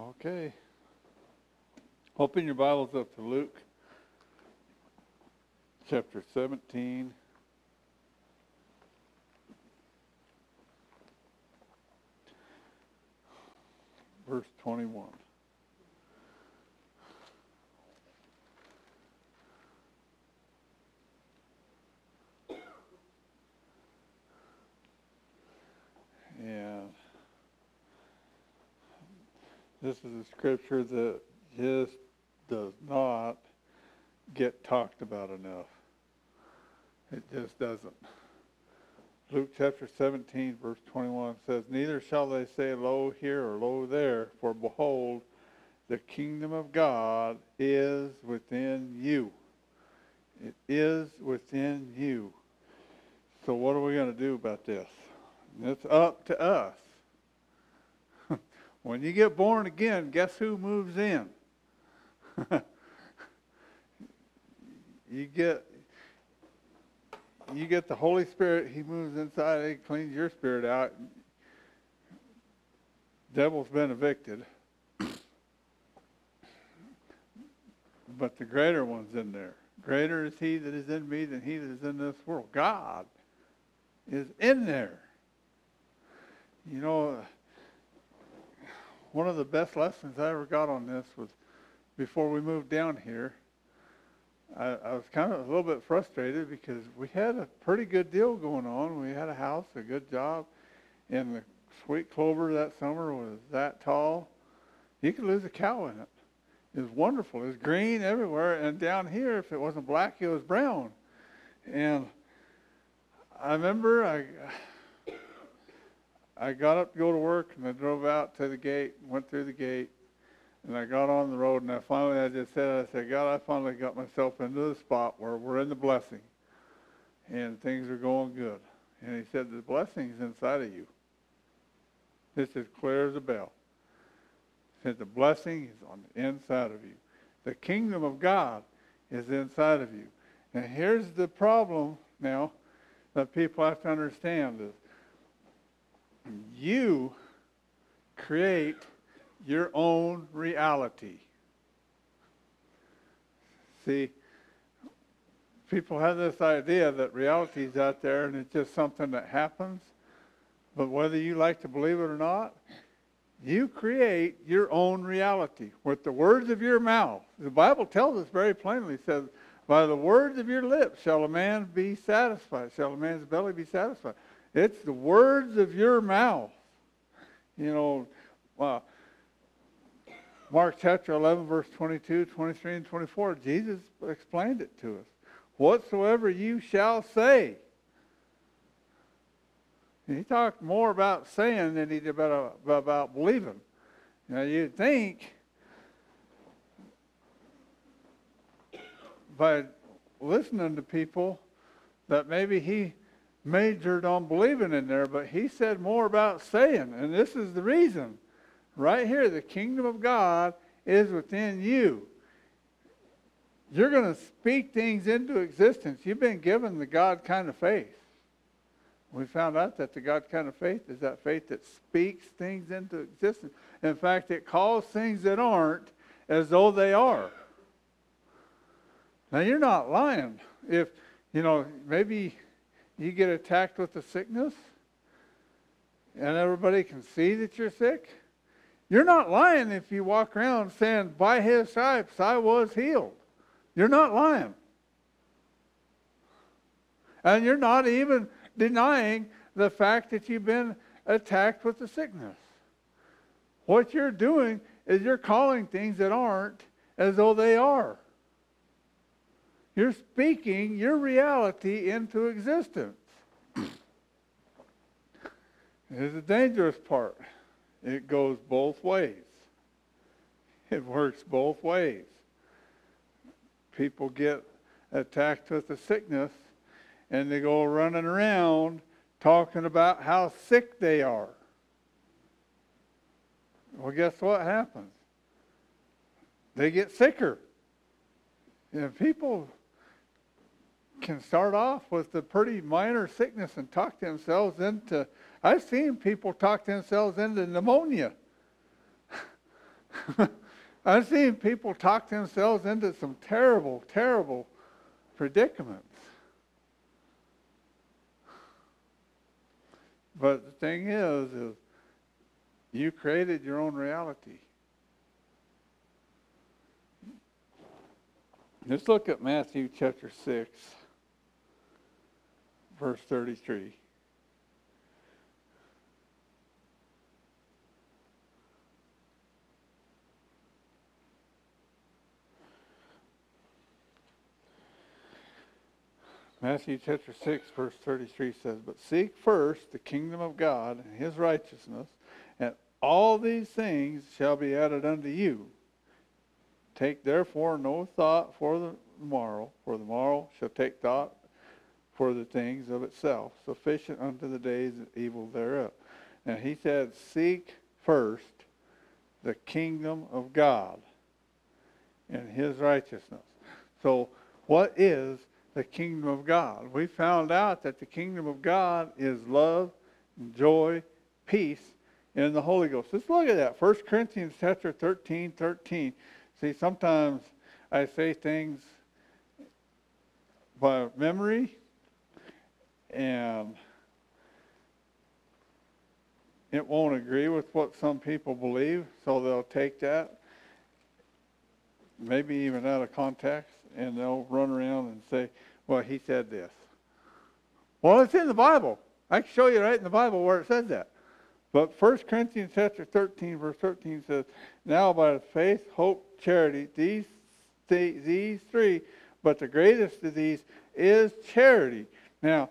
Okay. Open your Bibles up to Luke chapter 17. Verse 21. And this is a scripture that just does not get talked about enough. It just doesn't. Luke chapter 17, verse 21 says, "Neither shall they say, Lo here or Lo there, for behold, the kingdom of God is within you." It is within you. So what are we going to do about this? It's up to us. When you get born again, guess who moves in? You get the Holy Spirit. He moves inside. He cleans your spirit out. Devil's been evicted. But the greater one's in there. Greater is he that is in me than he that is in this world. God is in there. You know, one of the best lessons I ever got on this was before we moved down here. I was kind of a little bit frustrated because we had a pretty good deal going on. We had a house, a good job, and the sweet clover that summer was that tall. You could lose a cow in it. It was wonderful. It was green everywhere, and down here, if it wasn't black, it was brown. And I remember I got up to go to work, and I drove out to the gate, went through the gate, and I got on the road, and I just said, God, I finally got myself into the spot where we're in the blessing, and things are going good. And he said, the blessing's inside of you. It's as clear as a bell. He said, the blessing is on the inside of you. The kingdom of God is inside of you. And here's the problem now that people have to understand is, you create your own reality. See, people have this idea that reality is out there and it's just something that happens. But whether you like to believe it or not, you create your own reality with the words of your mouth. The Bible tells us very plainly, it says, by the words of your lips shall a man be satisfied, shall a man's belly be satisfied. It's the words of your mouth. You know, Mark chapter 11, verse 22, 23, and 24, Jesus explained it to us. Whatsoever you shall say. And he talked more about saying than he did about believing. Now, you'd think by listening to people that maybe he majored on believing in there, but he said more about saying, and this is the reason. Right here, the kingdom of God is within you. You're going to speak things into existence. You've been given the God kind of faith. We found out that the God kind of faith is that faith that speaks things into existence. In fact, it calls things that aren't as though they are. Now, you're not lying. If, maybe you get attacked with a sickness and everybody can see that you're sick. You're not lying if you walk around saying, by his stripes I was healed. You're not lying. And you're not even denying the fact that you've been attacked with the sickness. What you're doing is you're calling things that aren't as though they are. You're speaking your reality into existence. Here's the dangerous part. It goes both ways. It works both ways. People get attacked with a sickness and they go running around talking about how sick they are. Well, guess what happens? They get sicker. People can start off with a pretty minor sickness and talk themselves into, I've seen people talk themselves into pneumonia. I've seen people talk themselves into some terrible, terrible predicaments. But the thing is you created your own reality. Let's look at Matthew chapter 6, verse 33. Matthew chapter 6, verse 33 says, "But seek first the kingdom of God and his righteousness, and all these things shall be added unto you. Take therefore no thought for the morrow, for the morrow shall take thought for the things of itself. Sufficient unto the days of evil thereof." And he said, seek first the kingdom of God and his righteousness. So what is the kingdom of God? We found out that the kingdom of God is love, joy, peace in the Holy Ghost. Let's look at that. 1 Corinthians chapter 13:13. See, sometimes I say things by memory, and it won't agree with what some people believe, so they'll take that, maybe even out of context, and they'll run around and say, well, he said this. Well, it's in the Bible. I can show you right in the Bible where it says that. But 1 Corinthians chapter 13, verse 13 says, "Now by faith, hope, charity, these three, but the greatest of these is charity." Now,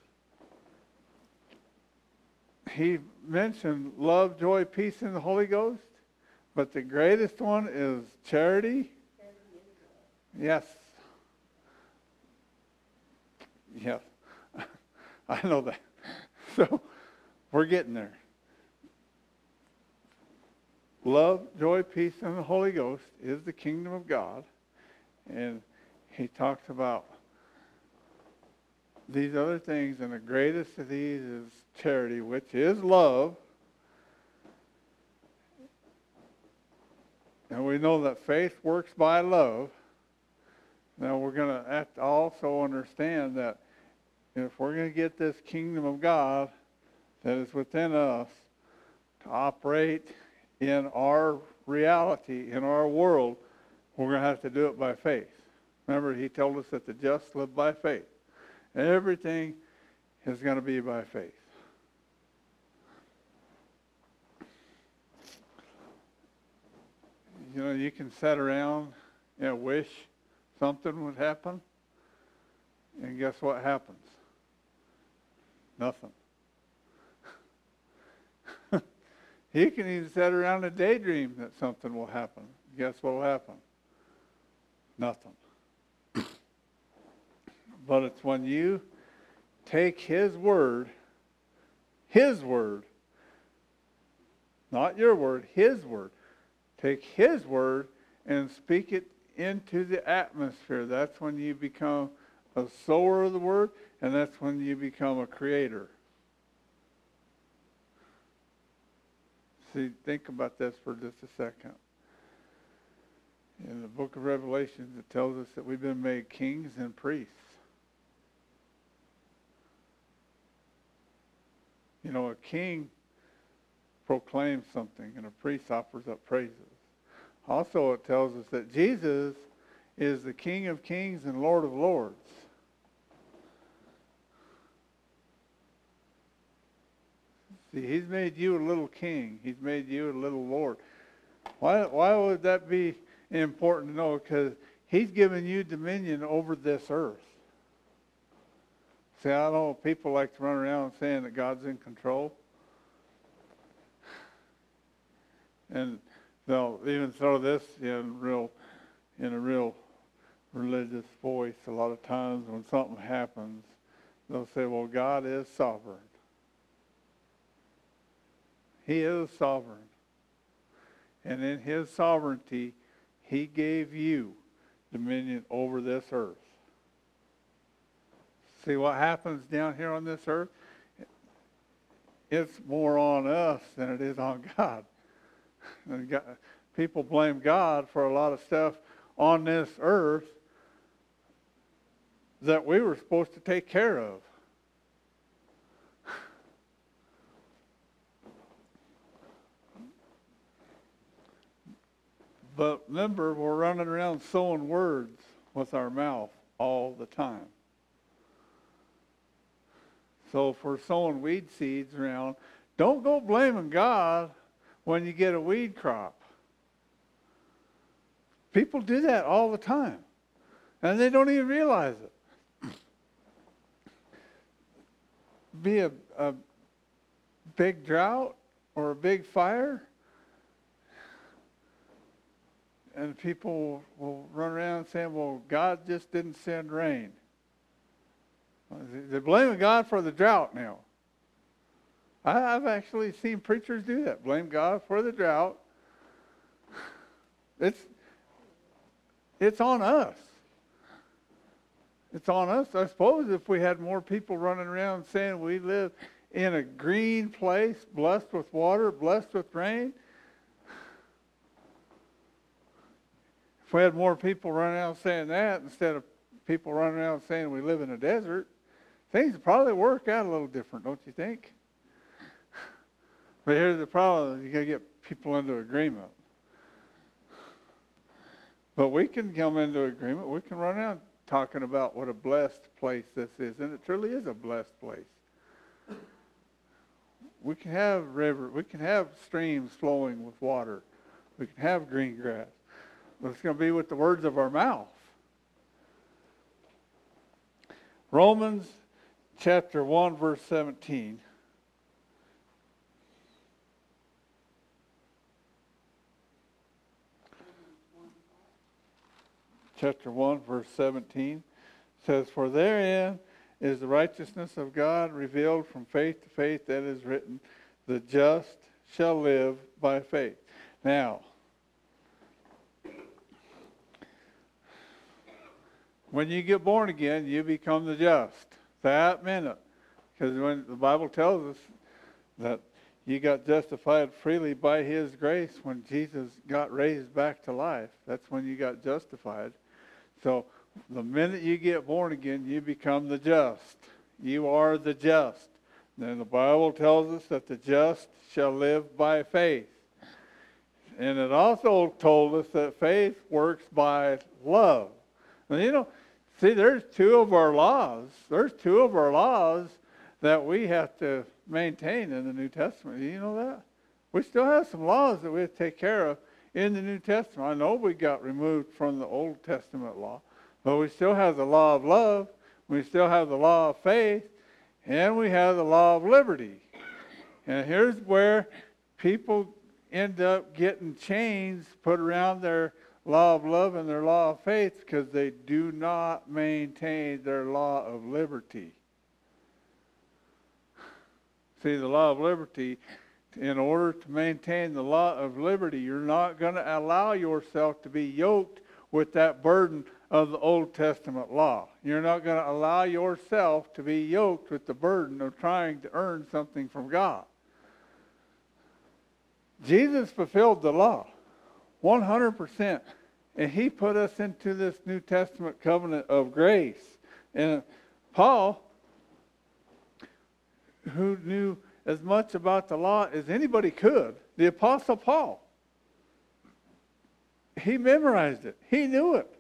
he mentioned love, joy, peace in the Holy Ghost, but the greatest one is charity. Yes. Yes. I know that. So, we're getting there. Love, joy, peace, and the Holy Ghost is the kingdom of God. And he talks about these other things, and the greatest of these is charity, which is love. And we know that faith works by love. Now we're going to have to also understand that if we're going to get this kingdom of God that is within us to operate in our reality, in our world, we're going to have to do it by faith. Remember, he told us that the just live by faith. Everything is going to be by faith. You know, you can sit around and wish something would happen, and guess what happens? Nothing. You can even sit around and daydream that something will happen. Guess what will happen? Nothing. But it's when you take his word, not your word, his word. Take his word and speak it into the atmosphere. That's when you become a sower of the word, and that's when you become a creator. See, think about this for just a second. In the book of Revelation, it tells us that we've been made kings and priests. You know, a king proclaims something, and a priest offers up praises. Also, it tells us that Jesus is the King of kings and Lord of lords. See, he's made you a little king. He's made you a little Lord. Why would that be important to know? Because he's given you dominion over this earth. See, I know people like to run around saying that God's in control. And they'll even throw this in a real religious voice a lot of times when something happens. They'll say, well, God is sovereign. He is sovereign. And in his sovereignty, he gave you dominion over this earth. See what happens down here on this earth? It's more on us than it is on God. And God, people blame God for a lot of stuff on this earth that we were supposed to take care of. But remember, we're running around sowing words with our mouth all the time. So if we're sowing weed seeds around, don't go blaming God when you get a weed crop. People do that all the time, and they don't even realize it. Be a big drought or a big fire, and people will run around saying, well, God just didn't send rain. They're blaming God for the drought now. I've actually seen preachers do that. Blame God for the drought. It's on us. It's on us. I suppose if we had more people running around saying we live in a green place, blessed with water, blessed with rain. If we had more people running around saying that instead of people running around saying we live in a desert, things would probably work out a little different, don't you think? But here's the problem. You got to get people into agreement. But we can come into agreement. We can run around talking about what a blessed place this is. And it truly is a blessed place. We can have rivers. We can have streams flowing with water. We can have green grass. But it's going to be with the words of our mouth. Romans chapter 1, verse 17. Chapter 1, verse 17 says, for therein is the righteousness of God revealed from faith to faith, that is written, the just shall live by faith. Now, when you get born again, you become the just. That minute. Because when the Bible tells us that you got justified freely by His grace when Jesus got raised back to life. That's when you got justified. So the minute you get born again, you become the just. You are the just. Then the Bible tells us that the just shall live by faith. And it also told us that faith works by love. And see, there's two of our laws. There's two of our laws that we have to maintain in the New Testament. Do you know that? We still have some laws that we have to take care of in the New Testament. I know we got removed from the Old Testament law, but we still have the law of love, we still have the law of faith, and we have the law of liberty. And here's where people end up getting chains put around their law of love and their law of faith because they do not maintain their law of liberty. See, the law of liberty, in order to maintain the law of liberty, you're not going to allow yourself to be yoked with that burden of the Old Testament law. You're not going to allow yourself to be yoked with the burden of trying to earn something from God. Jesus fulfilled the law 100%, and He put us into this New Testament covenant of grace. And Paul, who knew as much about the law as anybody could, the Apostle Paul, he memorized it. He knew it.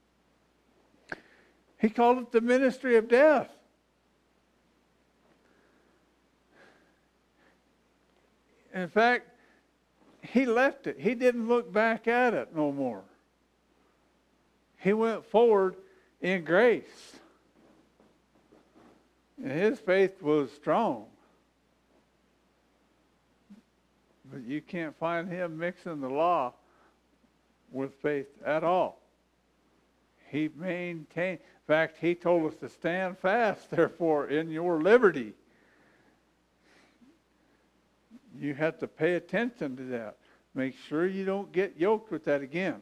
He called it the ministry of death. In fact, he left it. He didn't look back at it no more. He went forward in grace. And his faith was strong. But you can't find him mixing the law with faith at all. He maintained, in fact, he told us to stand fast, therefore, in your liberty. You have to pay attention to that. Make sure you don't get yoked with that again.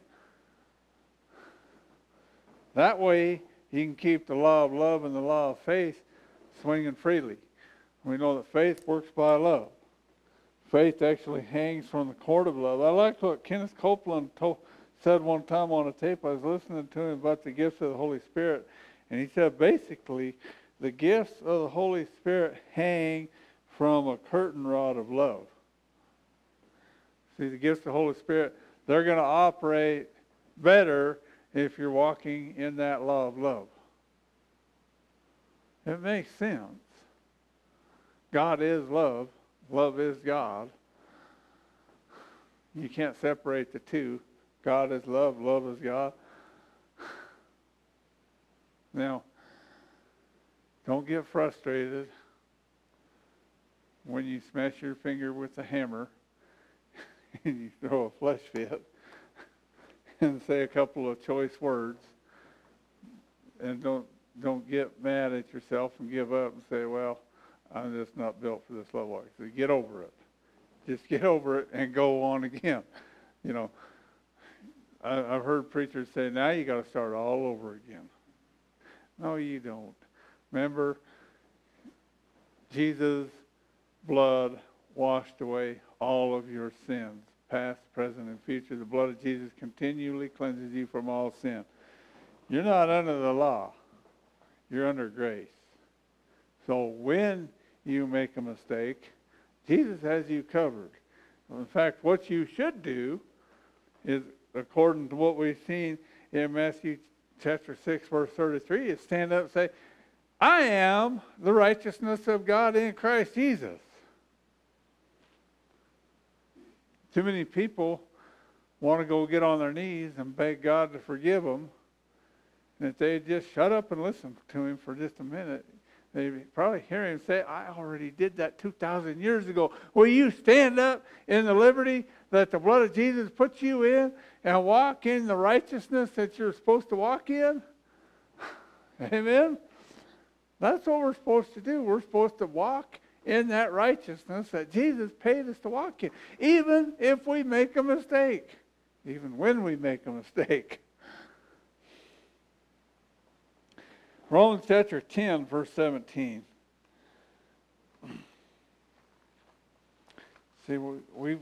That way, you can keep the law of love and the law of faith swinging freely. We know that faith works by love. faith actually hangs from the cord of love. I like what Kenneth Copeland said one time on a tape. I was listening to him about the gifts of the Holy Spirit, and he said basically the gifts of the Holy Spirit hang from a curtain rod of love. See, the gifts of the Holy Spirit, they're going to operate better if you're walking in that law of love. It makes sense. God is love. Love is God. You can't separate the two. God is love. Love is God. Now, don't get frustrated when you smash your finger with a hammer and you throw a flesh fit and say a couple of choice words, and don't get mad at yourself and give up and say, well, I'm just not built for this love walk. So get over it. Just get over it and go on again. You know, I've heard preachers say, now you got to start all over again. No, you don't. Remember, Jesus' blood washed away all of your sins, past, present, and future. The blood of Jesus continually cleanses you from all sin. You're not under the law. You're under grace. So when you make a mistake, Jesus has you covered. In fact, what you should do is, according to what we've seen in Matthew chapter 6, verse 33, is stand up and say, I am the righteousness of God in Christ Jesus. Too many people want to go get on their knees and beg God to forgive them. And if they just shut up and listen to him for just a minute, they probably hear him say, I already did that 2,000 years ago. Will you stand up in the liberty that the blood of Jesus puts you in and walk in the righteousness that you're supposed to walk in? Amen? That's what we're supposed to do. We're supposed to walk in that righteousness that Jesus paid us to walk in, even if we make a mistake, even when we make a mistake. Romans chapter 10, verse 17. See, we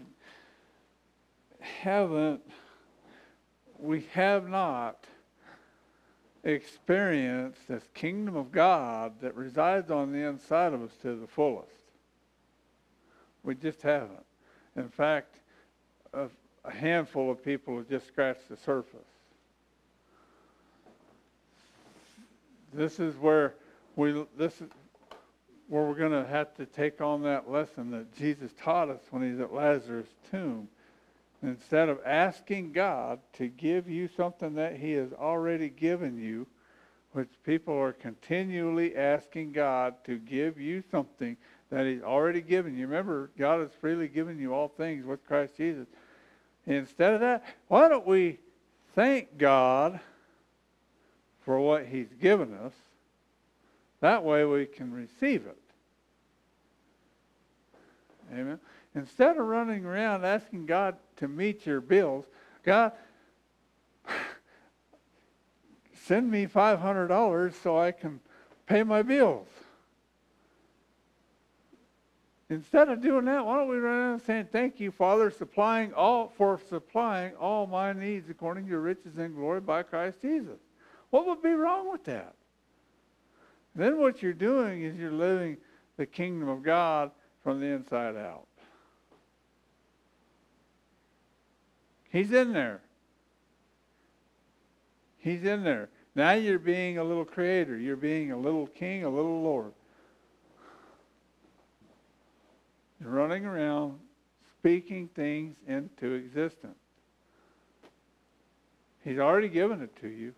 have not experienced this kingdom of God that resides on the inside of us to the fullest. We just haven't. In fact, a handful of people have just scratched the surface. This is where we're going to have to take on that lesson that Jesus taught us when he's at Lazarus' tomb. Instead of asking God to give you something that he has already given you, which people are continually asking God to give you something that he's already given you. Remember, God has freely given you all things with Christ Jesus. Instead of that, why don't we thank God for what he's given us? That way we can receive it. Amen. Instead of running around asking God to meet your bills, God, send me $500 so I can pay my bills. Instead of doing that, why don't we run around saying, thank you, Father, supplying all my needs according to your riches and glory by Christ Jesus. What would be wrong with that? Then what you're doing is you're living the kingdom of God from the inside out. He's in there. He's in there. Now you're being a little creator. You're being a little king, a little Lord. You're running around speaking things into existence. He's already given it to you.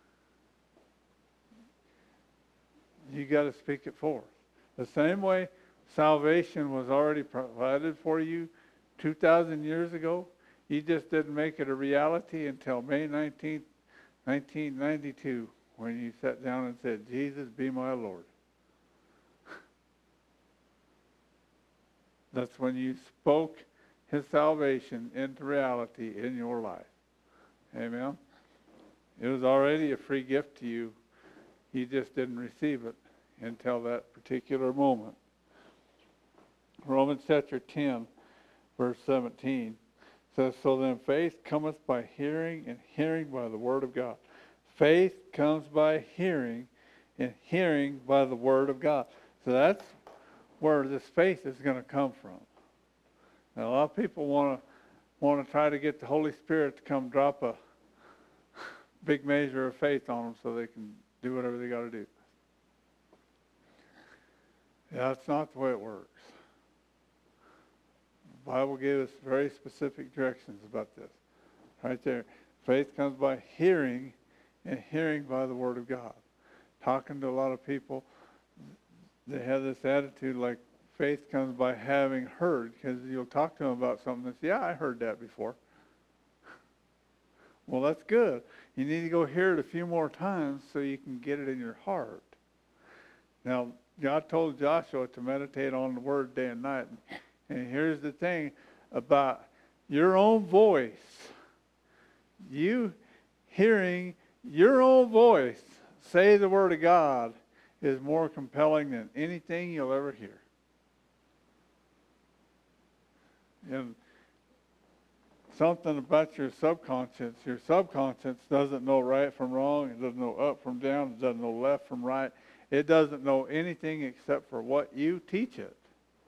You got to speak it forth. The same way salvation was already provided for you 2,000 years ago, you just didn't make it a reality until May 19th, 1992, when you sat down and said, Jesus, be my Lord. That's when you spoke his salvation into reality in your life. Amen? It was already a free gift to you. You just didn't receive it until that particular moment. Romans chapter 10 verse 17, says, so then faith cometh by hearing, and hearing by the word of God. Faith comes by hearing, and hearing by the word of God. So that's where this faith is going to come from. Now, a lot of people want to try to get the Holy Spirit to come drop a big measure of faith on them so they can do whatever they got to do. Yeah, that's not the way it works. The Bible gave us very specific directions about this. Right there. Faith comes by hearing, and hearing by the word of God. Talking to a lot of people, they have this attitude like faith comes by having heard, because you'll talk to them about something and say, yeah, I heard that before. Well, that's good. You need to go hear it a few more times so you can get it in your heart. Now, God told Joshua to meditate on the word day and night. And here's the thing about your own voice. You hearing your own voice say the word of God is more compelling than anything you'll ever hear. And something about your subconscious doesn't know right from wrong. It doesn't know up from down. It doesn't know left from right. It doesn't know anything except for what you teach it.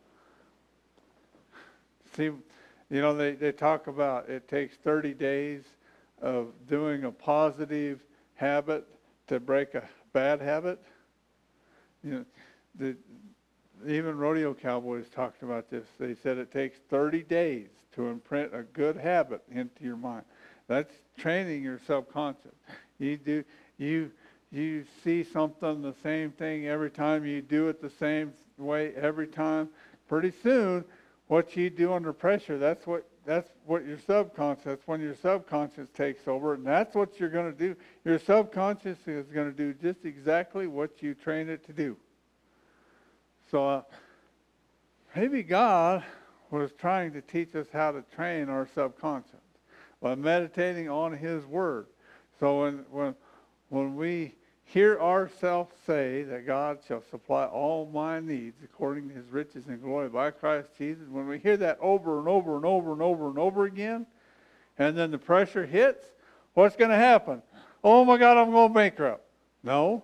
See, you know, they talk about it takes 30 days of doing a positive habit to break a bad habit. You know, even rodeo cowboys talked about this. They said it takes 30 days to imprint a good habit into your mind. That's training your subconscious. You see something, the same thing every time. You do it the same way every time. Pretty soon, what you do under pressure, that's what your subconscious, that's when your subconscious takes over, and that's what you're going to do. Your subconscious is going to do just exactly what you train it to do. So maybe God was trying to teach us how to train our subconscious by meditating on His Word. So when we hear ourselves say that God shall supply all my needs according to His riches and glory by Christ Jesus, when we hear that over and over and over and over and over again, and then the pressure hits, what's going to happen? Oh my God, I'm going bankrupt. No.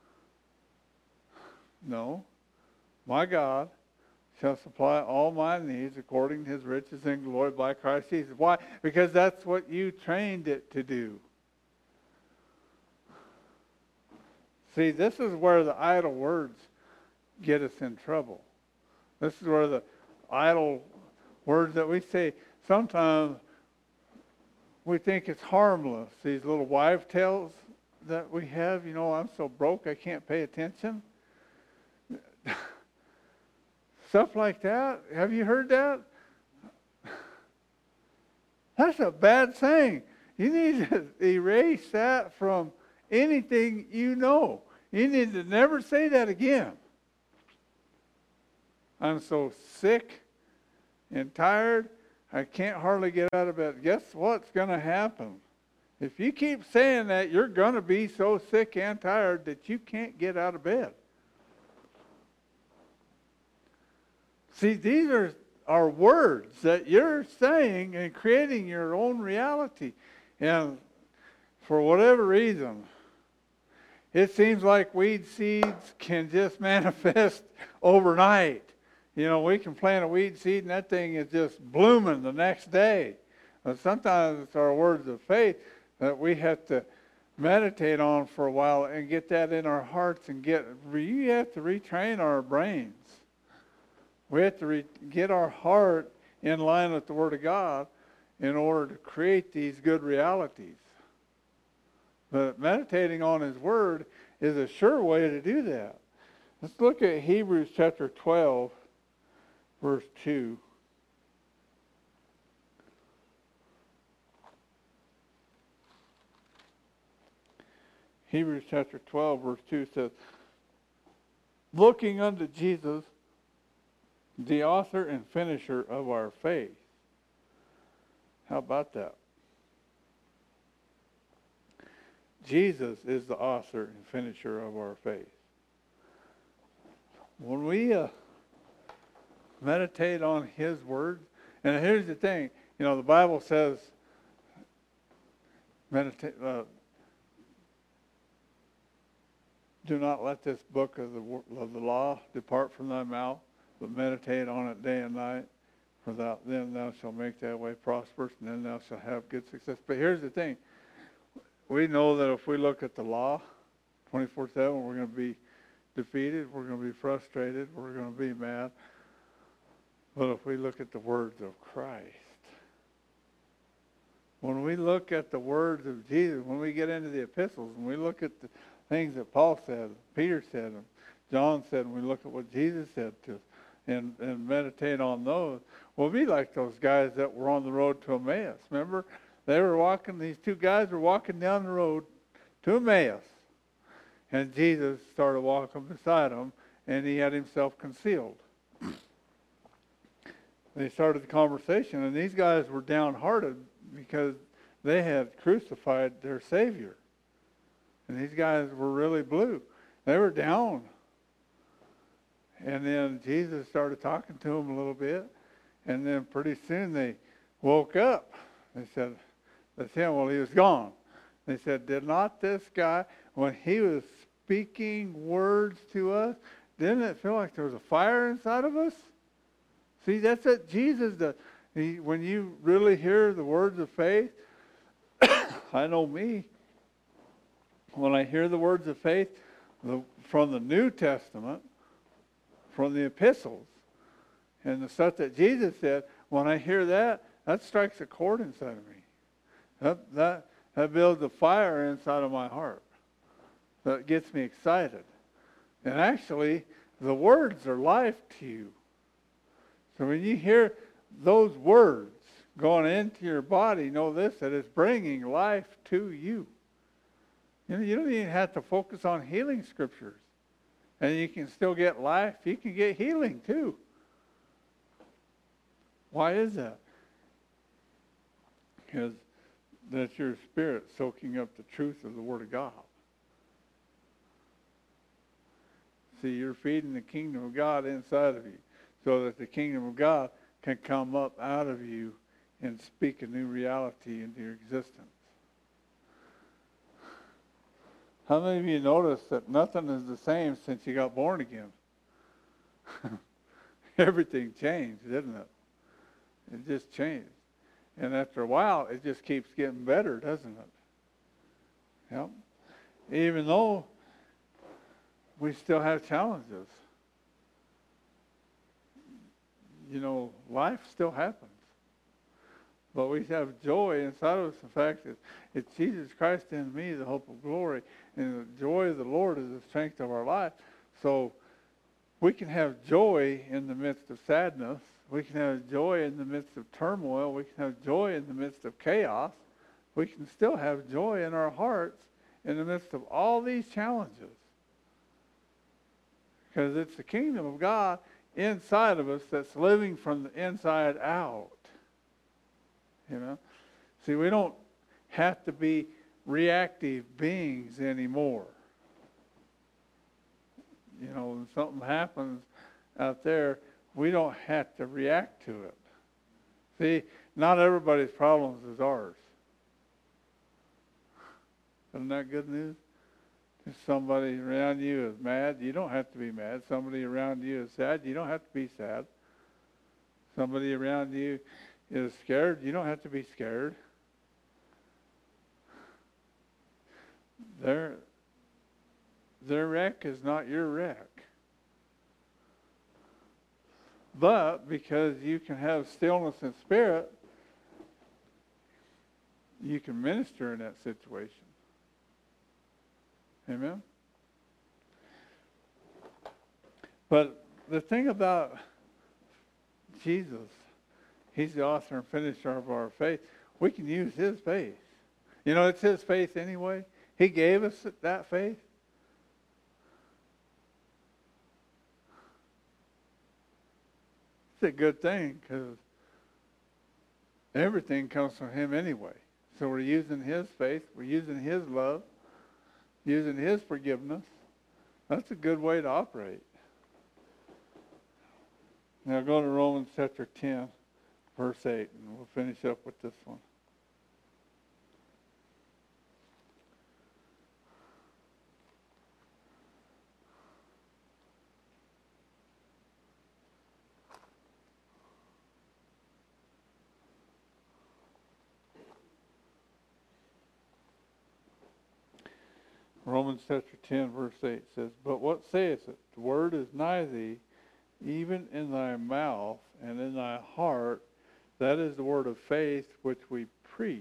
My God shall supply all my needs according to His riches and glory by Christ Jesus. Why? Because that's what you trained it to do. See, this is where the idle words get us in trouble. This is where the idle words that we say, sometimes we think it's harmless. These little wives' tales that we have, you know, I'm so broke I can't pay attention. Stuff like that. Have you heard that? That's a bad saying. You need to erase that from anything you know. You need to never say that again. I'm so sick and tired, I can't hardly get out of bed. Guess what's going to happen? If you keep saying that, you're going to be so sick and tired that you can't get out of bed. See, these are words that you're saying and creating your own reality. And for whatever reason, it seems like weed seeds can just manifest overnight. You know, we can plant a weed seed and that thing is just blooming the next day. But sometimes it's our words of faith that we have to meditate on for a while and get that in our hearts and you have to retrain our brains. We have to get our heart in line with the Word of God in order to create these good realities. But meditating on His Word is a sure way to do that. Let's look at Hebrews chapter 12, verse 2. Hebrews chapter 12, verse 2 says, looking unto Jesus, the author and finisher of our faith. How about that? Jesus is the author and finisher of our faith. When we meditate on His Word, And here's the thing, the Bible says, meditate. Do not let this book of the law depart from thy mouth, but meditate on it day and night. For then thou shalt make thy way prosperous, and then thou shalt have good success. But here's the thing. We know that if we look at the law 24/7, we're going to be defeated, we're going to be frustrated, we're going to be mad. But if we look at the words of Christ, when we look at the words of Jesus, when we get into the epistles, when we look at the things that Paul said, Peter said, and John said, and we look at what Jesus said to us, and meditate on those, we'll be like those guys that were on the road to Emmaus. Remember? These two guys were walking down the road to Emmaus, and Jesus started walking beside them, and he had himself concealed. They started the conversation, and these guys were downhearted because they had crucified their Savior. And these guys were really blue. They were down. And then Jesus started talking to them a little bit, and then pretty soon they woke up. They said, that's him. Well, he was gone. They said, did not this guy, when he was speaking words to us, didn't it feel like there was a fire inside of us? See, that's what Jesus does. When you really hear the words of faith, I know me, when I hear the words of faith from the New Testament, from the epistles, and the stuff that Jesus said, when I hear that strikes a chord inside of me. That builds a fire inside of my heart. That gets me excited. And actually, the words are life to you. So when you hear those words going into your body, know this, that it's bringing life to you. You don't even have to focus on healing scriptures. And you can still get life. You can get healing too. Why is that? Because that's your spirit soaking up the truth of the Word of God. See, you're feeding the kingdom of God inside of you, so that the kingdom of God can come up out of you and speak a new reality into your existence. How many of you noticed that nothing is the same since you got born again? Everything changed, didn't it? It just changed. And after a while, it just keeps getting better, doesn't it? Yep. Even though we still have challenges. Life still happens. But we have joy inside of us, the fact that it's Jesus Christ in me, the hope of glory, and the joy of the Lord is the strength of our life. So we can have joy in the midst of sadness. We can have joy in the midst of turmoil. We can have joy in the midst of chaos. We can still have joy in our hearts in the midst of all these challenges. Because it's the kingdom of God inside of us that's living from the inside out. See, we don't have to be reactive beings anymore. When something happens out there, we don't have to react to it. See, not everybody's problems is ours. Isn't that good news? If somebody around you is mad, you don't have to be mad. Somebody around you is sad, you don't have to be sad. Somebody around you is scared, you don't have to be scared. Their wreck is not your wreck. But because you can have stillness in spirit, you can minister in that situation. Amen? But the thing about Jesus, he's the author and finisher of our faith. We can use his faith. It's his faith anyway. He gave us that faith. It's a good thing because everything comes from him anyway. So we're using his faith. We're using his love. Using his forgiveness. That's a good way to operate. Now go to Romans chapter 10, verse 8, and we'll finish up with this one. Romans chapter 10, verse 8 says, But what saith it? The word is nigh thee, even in thy mouth and in thy heart. That is the word of faith which we preach.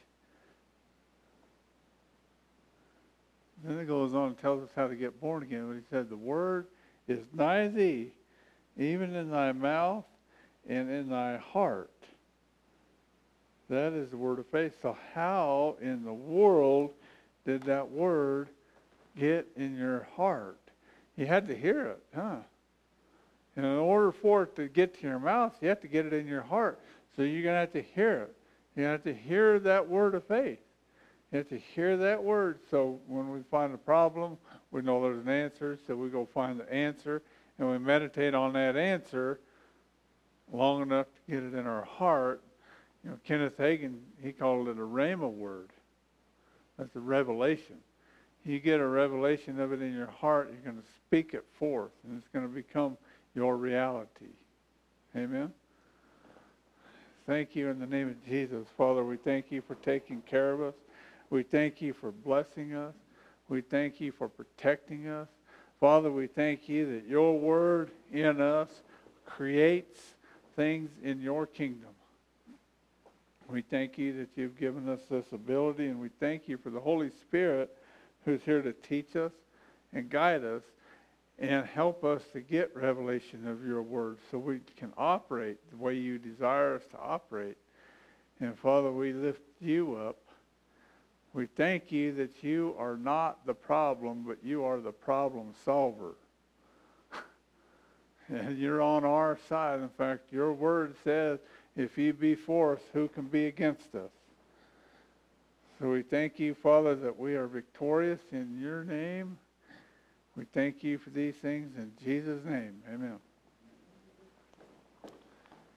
Then it goes on and tells us how to get born again. But he said, the word is nigh thee, even in thy mouth and in thy heart. That is the word of faith. So how in the world did that word get in your heart? You had to hear it, huh? And in order for it to get to your mouth, you have to get it in your heart. So you're going to have to hear it. You have to hear that word of faith. You have to hear that word. So when we find a problem, we know there's an answer. So we go find the answer, and we meditate on that answer long enough to get it in our heart. You know, Kenneth Hagin, he called it a rhema word. That's a revelation. You get a revelation of it in your heart, you're going to speak it forth, and it's going to become your reality. Amen? Thank you in the name of Jesus. Father, we thank you for taking care of us. We thank you for blessing us. We thank you for protecting us. Father, we thank you that your word in us creates things in your kingdom. We thank you that you've given us this ability, and we thank you for the Holy Spirit who's here to teach us and guide us and help us to get revelation of your word so we can operate the way you desire us to operate. And Father, we lift you up. We thank you that you are not the problem, but you are the problem solver. And you're on our side. In fact, your word says, if you be for us, who can be against us? So we thank you, Father, that we are victorious in your name. We thank you for these things in Jesus' name. Amen.